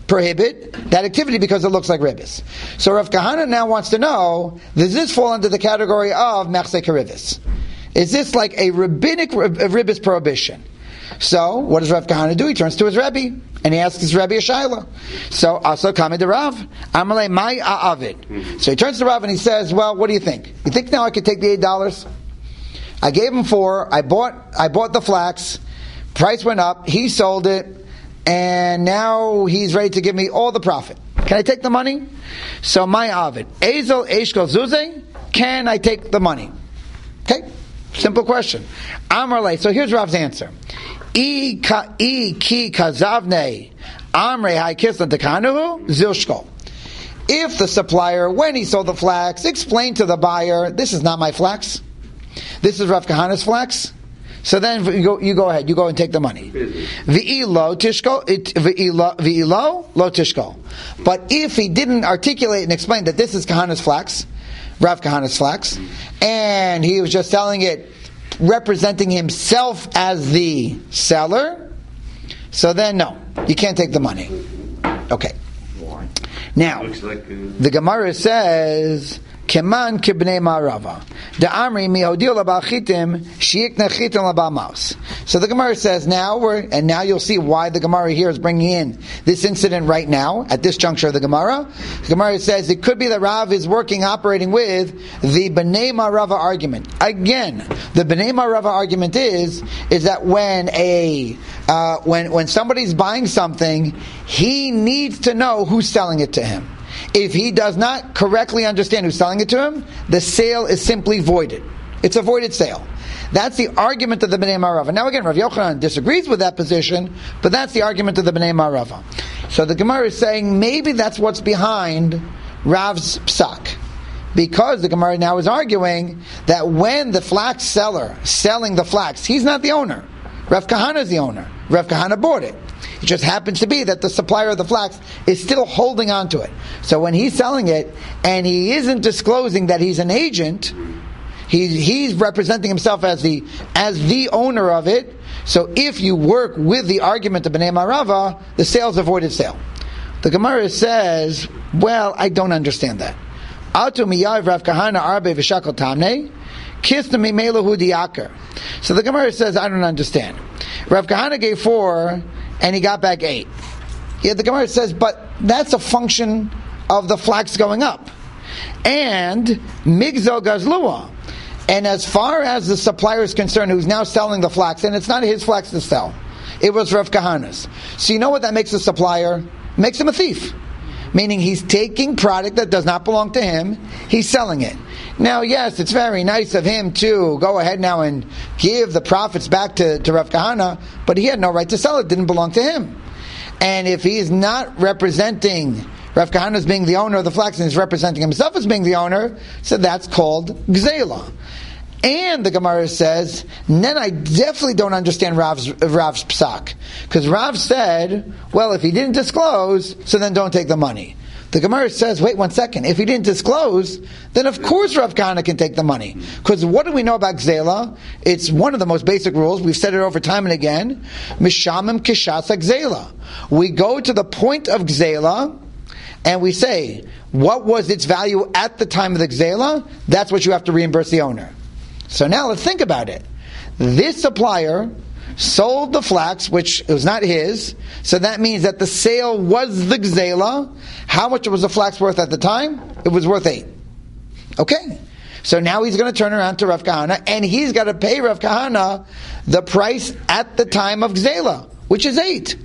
prohibit that activity because it looks like ribbis. So Rav Kahana now wants to know, does this fall under the category of mechse kerivis? Is this like a rabbinic ribbis prohibition? So what does Rav Kahana do? He turns to his Rebbe and he asks his Rebbe a shayla. So also coming to Rav, Amalei mai a'avid. So he turns to Rav and he says, well, what do you think? You think now I could take the eight dollars? I gave him four. I bought. I bought the flax. Price went up. He sold it, and now he's ready to give me all the profit. Can I take the money? So my avid, Ezel Eshkol Zuze, can I take the money? Okay, simple question. Amrle. So here's Rav's answer. E ki kazavne amre hai kislan tekanuhu zilshkol. If the supplier, when he sold the flax, explained to the buyer, this is not my flax. This is Rav Kahana's flax. So then you go, you go ahead, you go and take the money. V'ilo tishkol, v'ilo lo tishkol. But if he didn't articulate and explain that this is Kahana's flax, Rav Kahana's flax, and he was just selling it, representing himself as the seller, so then no, you can't take the money. Okay. Now, the Gemara says, Keman kibnei ma'arava. The Amri mihodil labachitim shiikna chitim labamaus. So the Gemara says now we're, and now you'll see why the Gemara here is bringing in this incident right now at this juncture of the Gemara. The Gemara says it could be that Rav is working, operating with the bnei ma'arava argument. Again, the bnei ma'arava argument is is that when a uh, when when somebody's buying something, he needs to know who's selling it to him. If he does not correctly understand who's selling it to him, the sale is simply voided. It's a voided sale. That's the argument of the Bnei Ma'arava. Now again, Rav Yochanan disagrees with that position, but that's the argument of the Bnei Ma'arava. So the Gemara is saying maybe that's what's behind Rav's psak. Because the Gemara now is arguing that when the flax seller selling the flax, he's not the owner. Rav Kahana is the owner. Rav Kahana bought it. It just happens to be that the supplier of the flax is still holding on to it. So when he's selling it, and he isn't disclosing that he's an agent, he, he's representing himself as the as the owner of it. So if you work with the argument of Bnei Ma'arava, the sale is a voided sale. The Gemara says, well, I don't understand that. Atu miyav Rav Kahana arbe v'shakal tamne, kisna mimelahu diaker. So the Gemara says, I don't understand. Rav Kahana gave four, and he got back eight. Yeah, the Gemara says, but that's a function of the flax going up. And migzo gazlua. And as far as the supplier is concerned, who's now selling the flax, and it's not his flax to sell, it was Rav Kahana's. So you know what that makes the supplier? It makes him a thief. Meaning he's taking product that does not belong to him, he's selling it. Now, yes, it's very nice of him to go ahead now and give the profits back to, to Rav Kahana, but he had no right to sell it. It didn't belong to him. And if he's not representing Rav Kahana as being the owner of the flax and he's representing himself as being the owner, so that's called gzela. And the Gemara says, then I definitely don't understand Rav's, Rav's psak. Because Rav said, well, if he didn't disclose, so then don't take the money. The Gemara says, wait one second, if he didn't disclose, then of course Rav Kahana can take the money. Because what do we know about Gzela? It's one of the most basic rules, we've said it over time and again, Mishamim Kishasa Gzela. We go to the point of Gzela, and we say, what was its value at the time of the Gzela? That's what you have to reimburse the owner. So now let's think about it. This supplier sold the flax, which was not his, so that means that the sale was the gzela. How much was the flax worth at the time? It was worth eight. Okay. So now he's going to turn around to Rav Kahana, and he's got to pay Rav Kahana the price at the time of gzela, which is eight.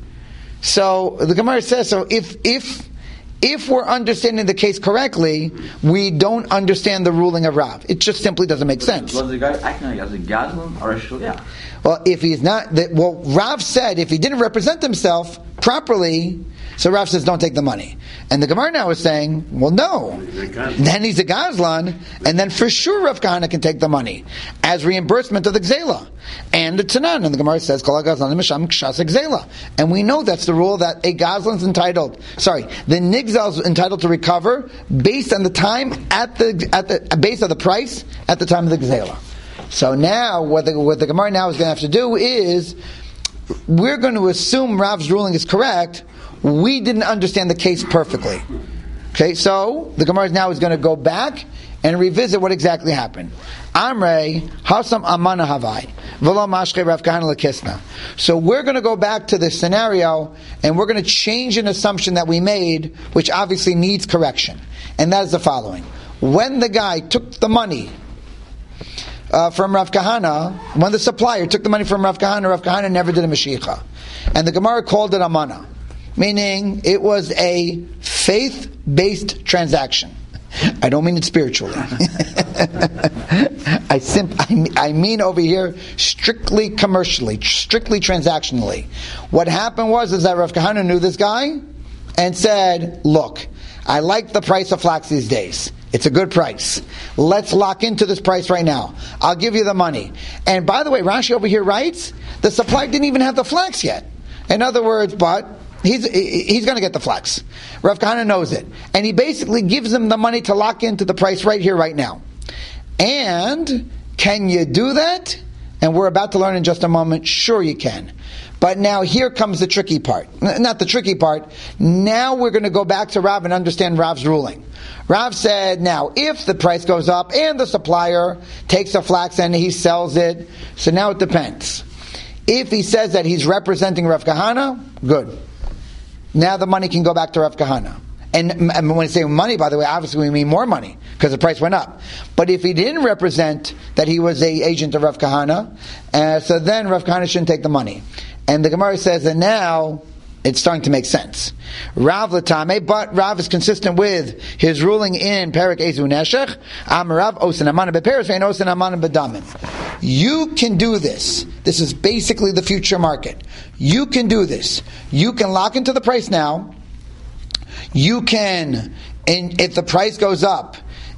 So the Gemara says, so if if if we're understanding the case correctly, we don't understand the ruling of Rav. It just simply doesn't make sense. Was the guy acting like as a gazlan or a shliach? Well, if he's not, well, Rav said if he didn't represent himself properly, so Rav says don't take the money. And the Gemara now is saying, well, no. Then he's a gazlan, and then for sure Rav Kahana can take the money as reimbursement of the gzela. And the Tanan, and the Gemara says, Kol gazlan misham kshas gzela. And we know that's the rule that a gazlan's entitled, sorry, the nigzal is entitled to recover based on the time at the, at the base of the price at the time of the gzela. So now, what the, what the Gemara now is going to have to do is, we're going to assume Rav's ruling is correct. we didn't understand the case perfectly. Okay, so the Gemara now is going to go back and revisit what exactly happened. Amrei hasam amana havai v'lo mashke Rav Kahana lekisna. So we're going to go back to this scenario and we're going to change an assumption that we made, which obviously needs correction. And that is the following: when the guy took the money uh, from Rav Kahana, when the supplier took the money from Rav Kahana, Rav Kahana never did a Mashiach, and the Gemara called it amana, meaning it was a faith-based transaction. I don't mean it spiritually. I, sim- I mean over here strictly commercially, strictly transactionally. What happened was is that Rav Kahana knew this guy and said, look, I like the price of flax these days. It's a good price. Let's lock into this price right now. I'll give you the money. And by the way, Rashi over here writes, the supplier didn't even have the flax yet. In other words, but He's he's going to get the flax. Rav Kahana knows it. And he basically gives him the money to lock into the price right here, right now. And can you do that? And we're about to learn in just a moment. Sure you can. But now here comes the tricky part. Not the tricky part. Now we're going to go back to Rav and understand Rav's ruling. Rav said, now, if the price goes up and the supplier takes the flax and he sells it, so now it depends. If he says that he's representing Rav Kahana, good. Now the money can go back to Rav Kahana. And, and when we say money, by the way, obviously we mean more money, because the price went up. But if he didn't represent that he was a agent of Rav Kahana, uh, so then Rav Kahana shouldn't take the money. And the Gemara says that now it's starting to make sense. Rav Latame, but Rav is consistent with his ruling in Perek Ezu Neshech, Am Rav Osen Amana Beperes Vein Osen Amana Bedamim. You can do this. This is basically the future market. You can do this. You can lock into the price now. You can, and if the price goes up,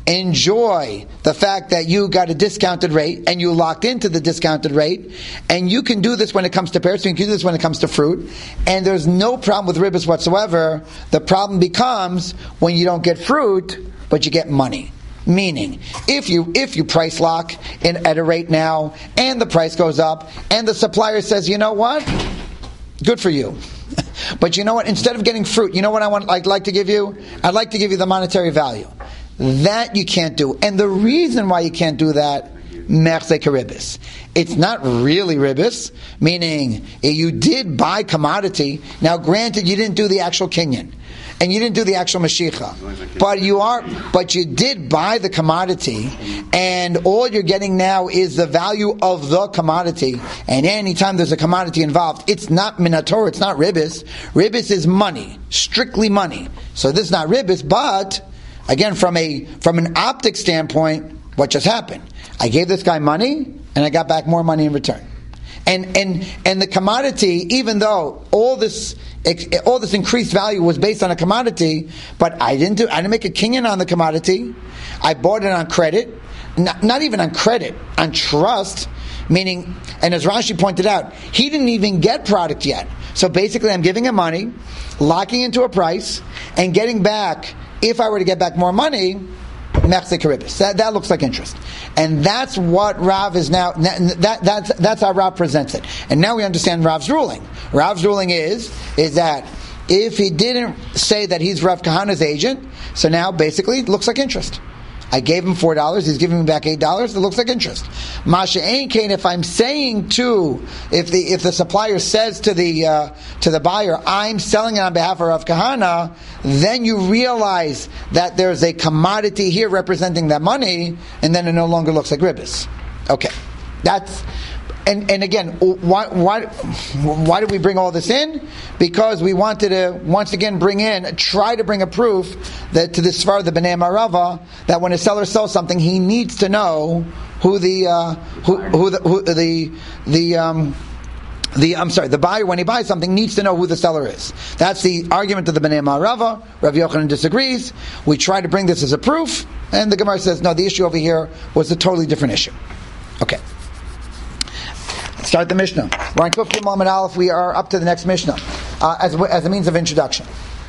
enjoy the fact that you got a discounted rate and you locked into the discounted rate, and you can do this when it comes to pears, you can do this when it comes to fruit, and there's no problem with ribbis whatsoever. The problem becomes when you don't get fruit, but you get money. Meaning, if you if you price lock in at a rate now, and the price goes up, and the supplier says, you know what, good for you. But you know what, instead of getting fruit, you know what I want, I'd like to give you? I'd like to give you the monetary value. That you can't do. And the reason why you can't do that, merchzek ribis. It's not really ribis, meaning you did buy commodity. Now granted, you didn't do the actual kinyan. And you didn't do the actual Mashiach. But you are, but you did buy the commodity, and all you're getting now is the value of the commodity. And anytime there's a commodity involved, it's not minator, it's not ribis. Ribis is money, strictly money. So this is not ribis, but again, from a from an optic standpoint, what just happened? I gave this guy money, and I got back more money in return. And and and the commodity, even though all this all this increased value was based on a commodity, but I didn't do I didn't make a kinyan on the commodity. I bought it on credit, not, not even on credit, on trust. Meaning, and as Rashi pointed out, he didn't even get product yet. So basically, I'm giving him money, locking into a price, and getting back. If I were to get back more money, merchzek ribis. That that looks like interest, and that's what Rav is now. That that's that's how Rav presents it, and now we understand Rav's ruling. Rav's ruling is is that if he didn't say that he's Rav Kahana's agent, so now basically it looks like interest. I gave him four dollars. He's giving me back eight dollars. It looks like interest. Masha Ein Kain. If I'm saying to, if the if the supplier says to the uh, to the buyer, I'm selling it on behalf of Rav Kahana, then you realize that there's a commodity here representing that money, and then it no longer looks like ribis. Okay, that's. And and again, why why why did we bring all this in? Because we wanted to once again bring in, try to bring a proof that to the Svar of the Bnei Marava, that when a seller sells something, he needs to know who the uh, who who the who the the um, the I'm sorry, the buyer when he buys something needs to know who the seller is. That's the argument of the Bnei Marava. Rav Yochanan disagrees. We try to bring this as a proof, and the Gemara says no. The issue over here was a totally different issue. Okay. Start the Mishnah. We're on Kuf Gimel Amud Aleph. We are up to the next Mishnah uh, as as a means of introduction.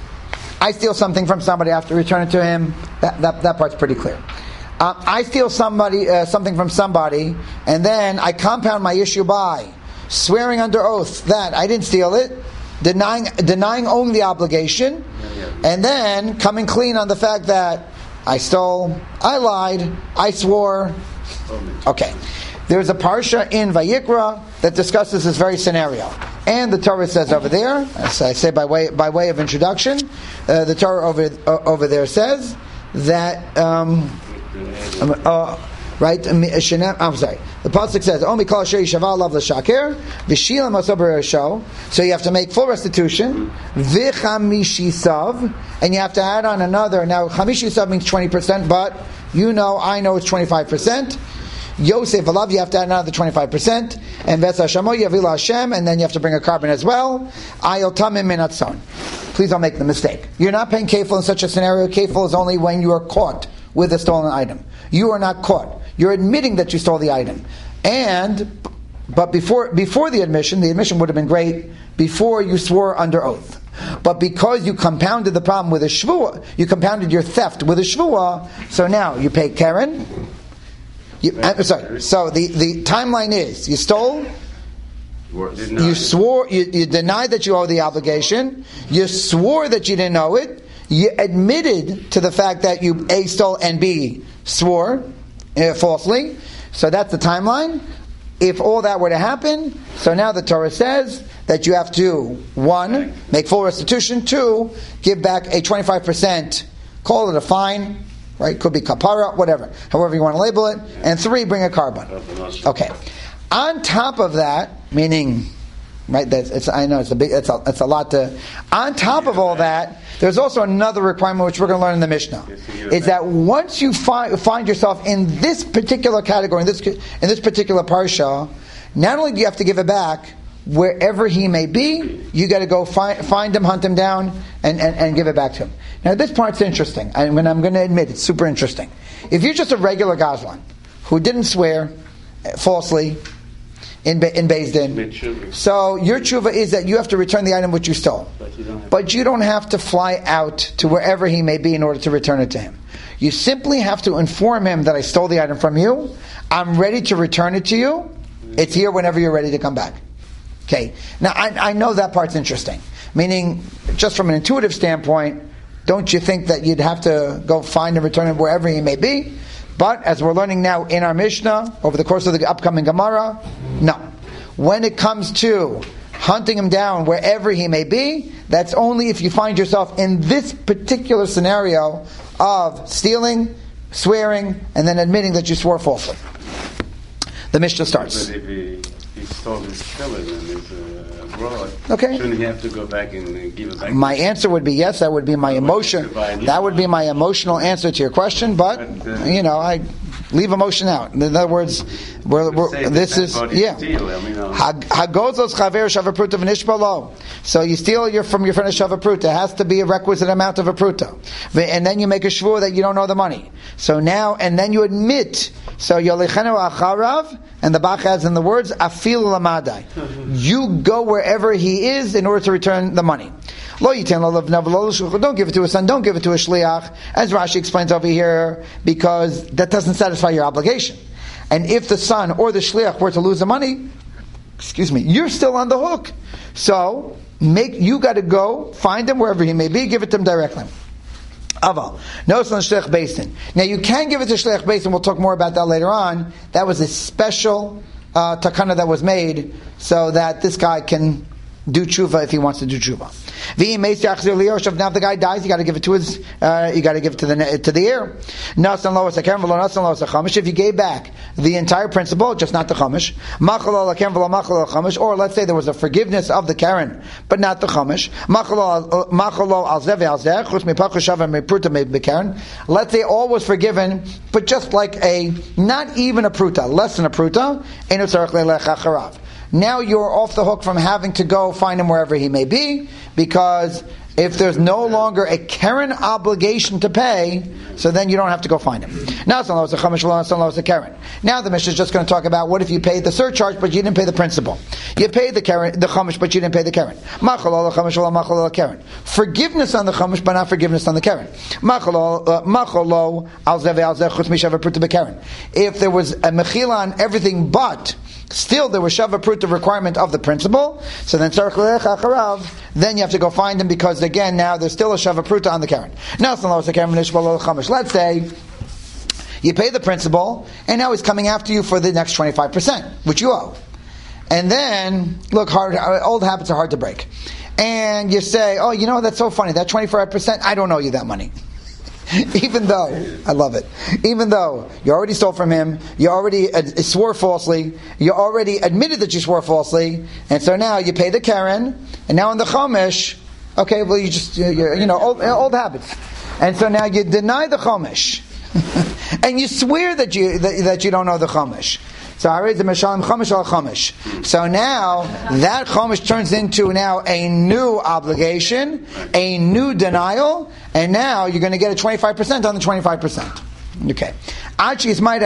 I steal something from somebody, I have to return it to him. That that, that part's pretty clear. Uh, I steal somebody uh, something from somebody, and then I compound my issue by swearing under oath that I didn't steal it. denying denying owing the obligation, and then coming clean on the fact that I stole, I lied, I swore. Okay. There's a parsha in Vayikra that discusses this very scenario. And the Torah says over there, as I say by way by way of introduction, uh, the Torah over uh, over there says that um, uh, right. I'm sorry. The pasuk says, "Omi kol asher yishava alav l'shaker v'shilam asaber yisho." So you have to make full restitution. V'chamishisav, and you have to add on another. Now, chamishisav means twenty percent, but you know, I know it's twenty-five percent. Yosef alav, you have to add another twenty-five percent, and Ves Hashamo Yavila Hashem, and then you have to bring a carbon as well. Ayol tamim minatzon. Please don't make the mistake. You're not paying kefil in such a scenario. Kefil is only when you are caught with a stolen item. You are not caught. You're admitting that you stole the item. And, but before before the admission, the admission would have been great before you swore under oath. But because you compounded the problem with a shvuah, you compounded your theft with a shvuah, so now you pay Karen. You, I'm sorry. So the, the timeline is, you stole, you swore, you, you denied that you owe the obligation, you swore that you didn't owe it, you admitted to the fact that you A, stole, and B, swore uh, falsely. So that's the timeline. If all that were to happen, so now the Torah says that you have to, one, make full restitution, two, give back a twenty-five percent, call it a fine, right? Could be kapara, whatever, however you want to label it, and three, bring a carbon. Okay. On top of that, meaning, right? That's, it's, I know it's a big, it's a, it's a lot to. On top of all that, there's also another requirement which we're going to learn in the Mishnah. Is that once you find find yourself in this particular category, in this in this particular parsha, not only do you have to give it back wherever he may be, you got to go find find him, hunt him down, and, and, and give it back to him. Now this part's interesting. I mean, I'm going to admit it's super interesting. If you're just a regular Gazlan who didn't swear falsely in Be- in Beis Din, so your tshuva is that you have to return the item which you stole, but you, but you don't have to fly out to wherever he may be in order to return it to him. You simply have to inform him that I stole the item from you. I'm ready to return it to you. It's here whenever you're ready to come back. Okay. Now I, I know that part's interesting. Meaning, just from an intuitive standpoint, don't you think that you'd have to go find and return it wherever he may be? But as we're learning now in our Mishnah, over the course of the upcoming Gemara, no. When it comes to hunting him down wherever he may be, that's only if you find yourself in this particular scenario of stealing, swearing, and then admitting that you swore falsely. The Mishnah starts. But if he, he stole his tefillin and he's uh, abroad, okay, shouldn't he have to go back and uh, give it back? My answer would be yes. That would be my emotion. That would be my emotional answer to your question. But, uh, you know, I leave emotion out. In other words, we're, we're, this is yeah. Hagozos chaver shavapruta v'nishpalo. So you steal your from your friend a shavapruta. It has to be a requisite amount of a pruta, and then you make a shvur that you don't know the money. So now, and then you admit. So yolichenu acharav, and the Bach has in the words afil lamadai. You go wherever he is in order to return the money. Lo yitin lo levnav. Don't give it to a son. Don't give it to a shliach, as Rashi explains over here, because that doesn't satisfy your obligation. And if the son or the shliach were to lose the money, excuse me, you're still on the hook. So make you got to go find him wherever he may be. Give it to him directly. Aval. No, shliach basin. Now you can give it to shliach basin. We'll talk more about that later on. That was a special uh, takana that was made so that this guy can do tshuva if he wants to do tshuva. Now if the guy dies, you got to give it to his. Uh, you got to give it to the to the heir. If you gave back the entire principal, just not the chumash, or let's say there was a forgiveness of the karen, but not the chumash. Let's say all was forgiven, but just like a not even a pruta, less than a pruta. Now you're off the hook from having to go find him wherever he may be, because If there's no longer a Karen obligation to pay, so then you don't have to go find him. Now it's not a Chumash, it's not a Karen. Now the Mishnah is just going to talk about what if you paid the surcharge but you didn't pay the principal. You paid the Karen, the Chumash, but you didn't pay the Karen. Machal Chumash, Machal Karen. Forgiveness on the Chumash, but not forgiveness on the Karen. Machal al Zev al Zev Chutz Mishav Pruta beKaren. If there was a mechila on everything but still there was Shava Pruta requirement of the principal, so then then you have to go find him because again now there's still a Shava Pruta on the Karen. Now let's say you pay the principal and now he's coming after you for the next twenty-five percent, which you owe. And then, look, hard, old habits are hard to break. And you say, oh, you know, that's so funny, that twenty-five percent, I don't owe you that money. Even though, I love it, even though you already stole from him, you already uh, swore falsely, you already admitted that you swore falsely, and so now you pay the Karen, and now in the Chumash, okay, well you just, you, you know, old, old habits. And so now you deny the Chumash, and you swear that you that, that you don't know the Chumash. So I raise the Mishalim Chumash al Chumash. So now that Chumash turns into now a new obligation, a new denial, and now you're going to get a twenty-five percent on the twenty-five percent. Okay. And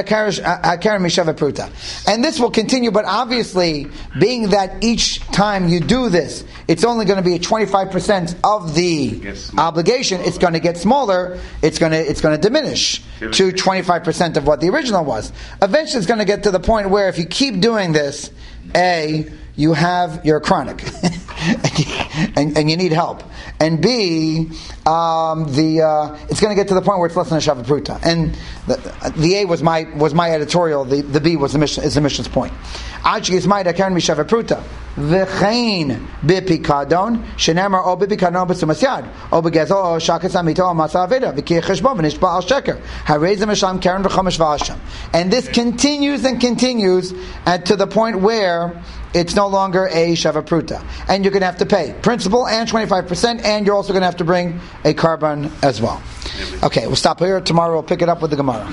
this will continue, but obviously, being that each time you do this, it's only going to be a twenty-five percent of the obligation, it's going to get smaller, it's going to it's going to diminish to twenty-five percent of what the original was. Eventually it's going to get to the point where if you keep doing this, A, you have, you're chronic, and, and you need help. And B, um, the uh, it's going to get to the point where it's less than a Shava Pruta. And the, the A was my was my editorial. The, the B was the mission is the mission's point. Actually, it's my Karen mi Shava Pruta. V'chein bipikadon shenemar o bipikadon b'sumas yad o b'gezel o shakas amito o masa aveda v'ki cheshbon v'nishba al sheker harei zemesham Karen v'chomesh v'asham. And this continues and continues and to the point where it's no longer a Shava Pruta. And you're going to have to pay principal and twenty-five percent, and you're also going to have to bring a carbon as well. Okay, we'll stop here. Tomorrow we'll pick it up with the Gemara.